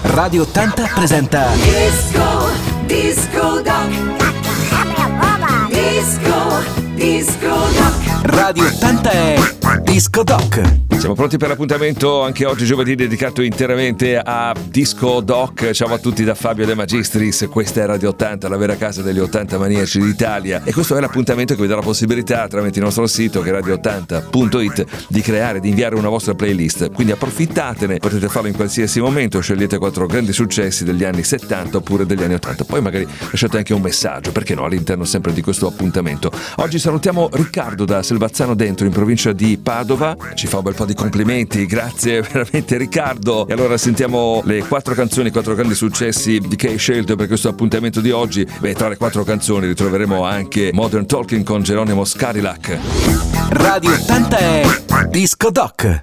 Radio 80 presenta Disco Doc. Disco Doc. Radio 80 è Disco Doc. Siamo pronti per l'appuntamento anche oggi giovedì dedicato interamente a Disco Doc. Ciao a tutti da Fabio De Magistris, questa è Radio 80, la vera casa degli 80 maniaci d'Italia, e questo è l'appuntamento che vi dà la possibilità tramite il nostro sito che è radio80.it di creare, di inviare una vostra playlist, quindi approfittatene, potete farlo in qualsiasi momento, scegliete 4 grandi successi degli anni 70 oppure degli anni 80, poi magari lasciate anche un messaggio, perché no, all'interno sempre di questo appuntamento. Oggi salutiamo Riccardo da Selvazzano Dentro in provincia di Padova, ci fa un bel po' di complimenti, grazie veramente Riccardo. E allora sentiamo le 4 canzoni, 4 grandi successi che hai scelto per questo appuntamento di oggi. Beh, tra le 4 canzoni ritroveremo anche Modern Talking con Geronimo Scarilac. Radio 80 è Disco Doc.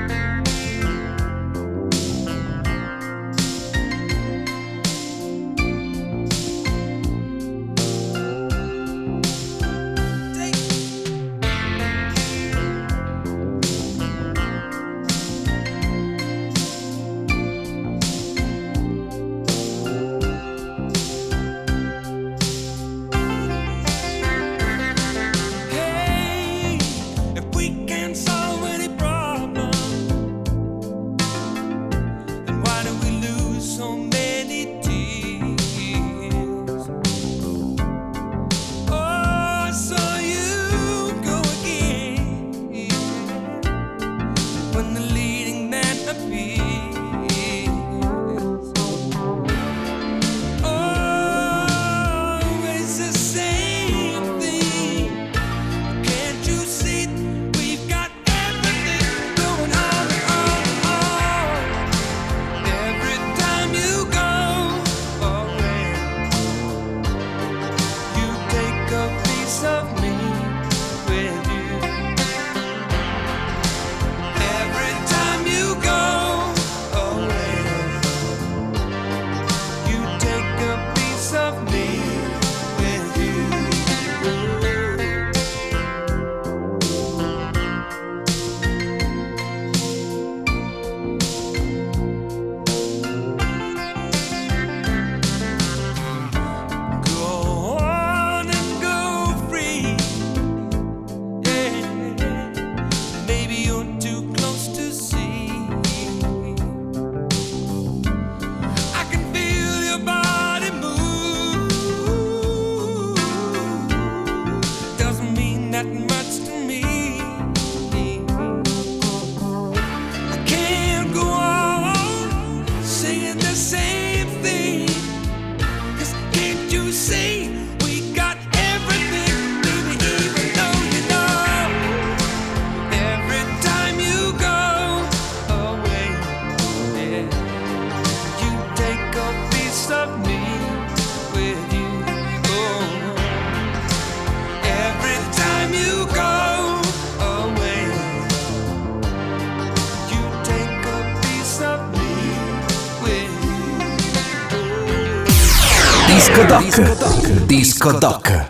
Disco Doc. Disco Doc.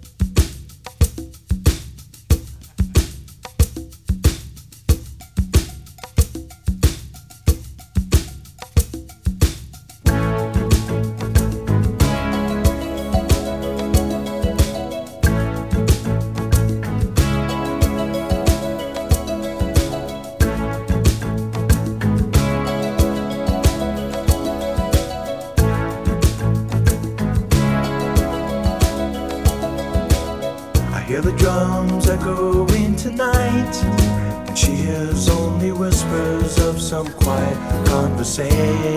Hear the drums echoing tonight, and she hears only whispers of some quiet conversation.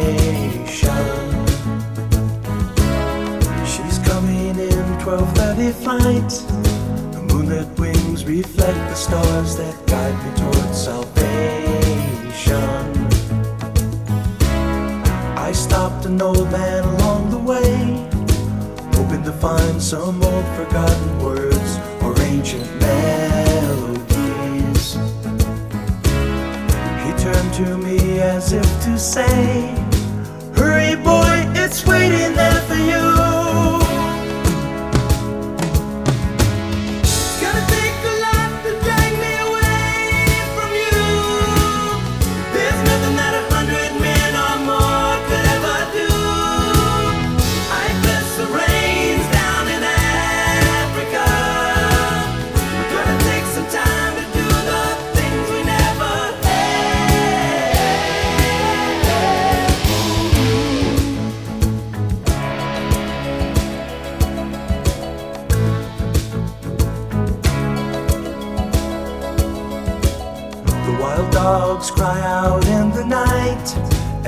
She's coming in 12:30 flight. The moonlit wings reflect the stars that guide me towards salvation. I stopped an old man along the way, hoping to find some old forgotten words or ancient melodies. He turned to me as if to say, hurry boy, it's waiting there for you. It's gonna take a lot to drag me away from you. There's nothing that 100 men or more could ever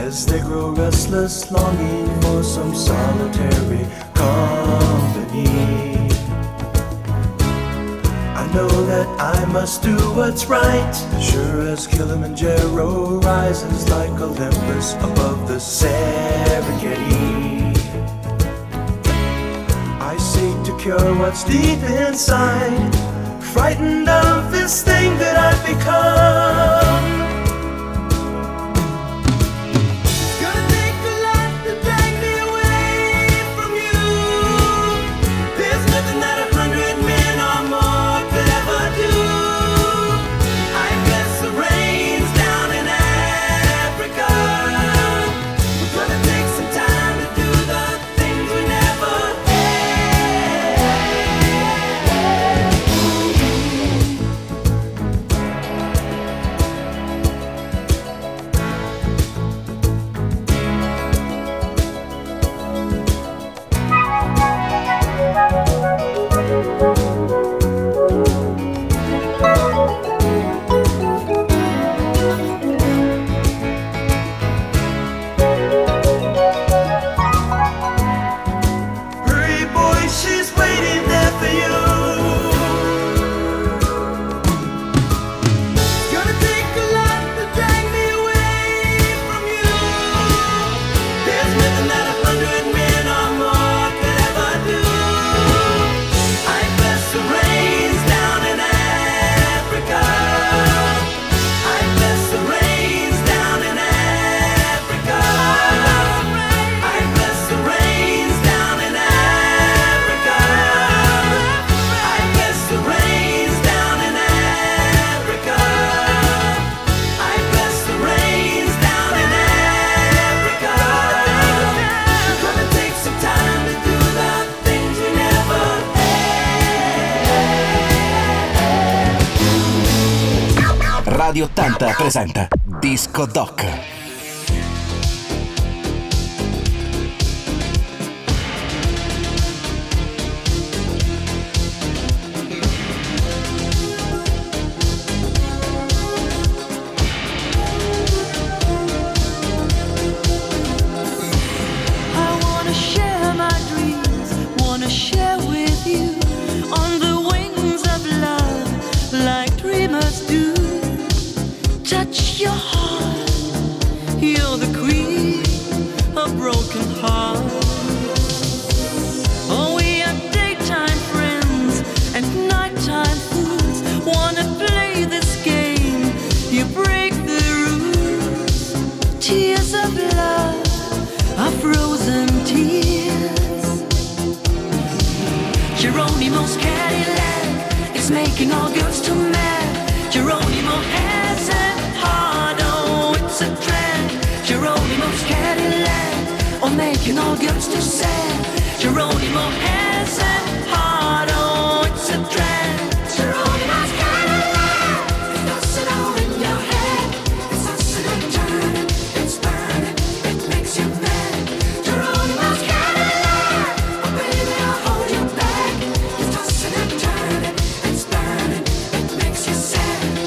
as they grow restless, longing for some solitary company. I know that I must do what's right, sure as Kilimanjaro rises like Olympus above the Serengeti. I seek to cure what's deep inside, frightened of this thing that I've become. Radio 80 presenta Disco Doc. Your heart, you're the queen of broken hearts. Oh, we are daytime friends and nighttime fools. Wanna play this game, you break the rules. Tears of love are frozen tears. Geronimo's Cadillac is making all girls too mad. Geronimo has a heart, oh, it's a trend. Geronimo's Cadillac, oh, making all girls too sad. Geronimo has a heart, oh, it's a trend. Geronimo's Cadillac, it doesn't all in your head. It's tossing and turning, it's burning, it makes you mad. Geronimo's Cadillac, oh, baby, I'll hold you back. It's tossing and turning, it's burning, it makes you sad.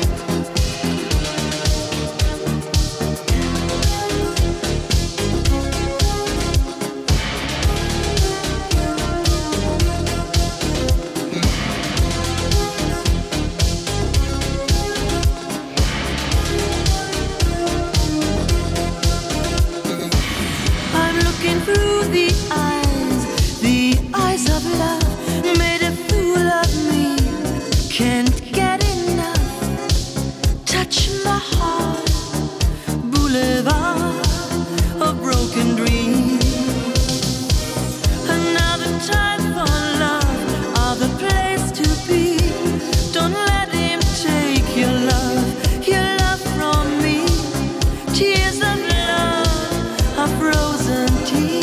Through the eyes of love, made a fool of me. Can't get enough. Touch my heart, boulevard of broken dreams. Another time for love, other place to be. Don't let him take your love from me. Tears of love are frozen tears.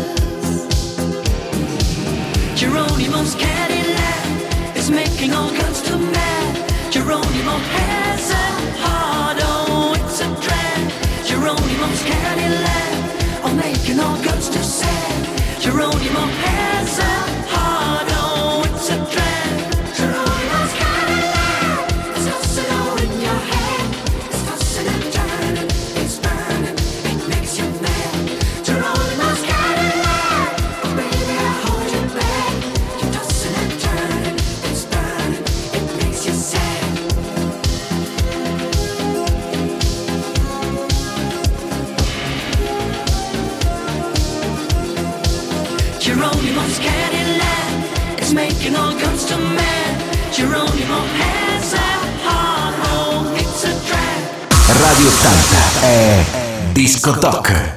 Geronimo's Cadillac is making all girls too mad. Geronimo has a heart, oh, it's a trend. Geronimo's Cadillac, oh, making all girls too sad. Geronimo has a heart, oh, it's a trend. Geronimo's Cadillac, it's tossing all in your head. It's tossing and turning, it's burning, it makes you Geronimo's Cadillac, it's making all guns to mad. Geronimo has a heart, oh, it's a drag. Radio 80 è Disco Doc.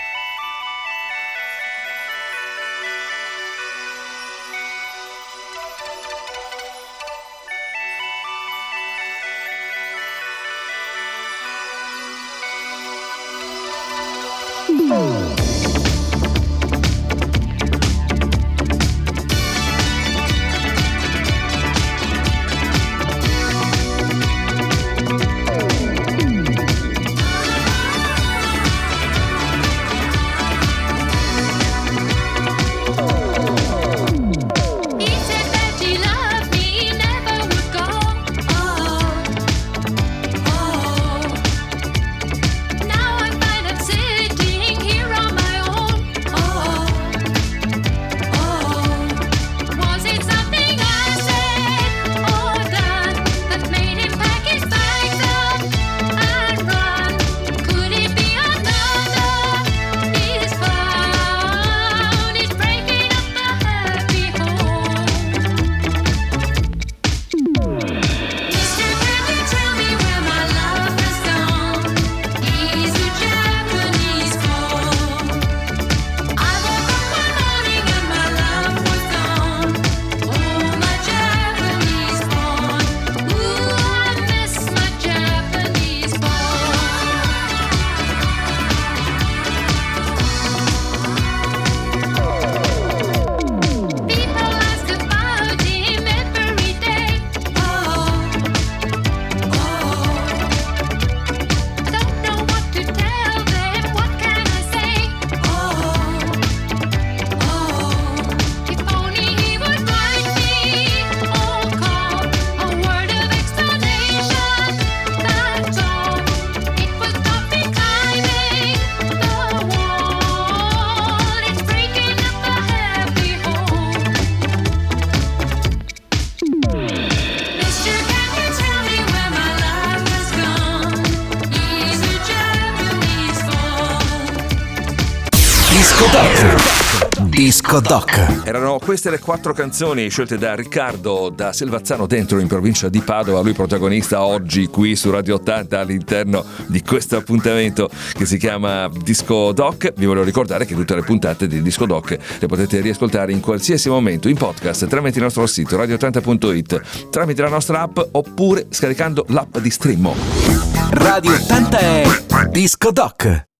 Disco Doc. Erano queste le 4 canzoni scelte da Riccardo da Selvazzano Dentro in provincia di Padova, lui protagonista oggi qui su Radio 80 all'interno di questo appuntamento che si chiama Disco Doc. Vi volevo ricordare che tutte le puntate di Disco Doc le potete riascoltare in qualsiasi momento in podcast tramite il nostro sito radio80.it, tramite la nostra app oppure scaricando l'app di Streamo. Radio 80 è Disco Doc.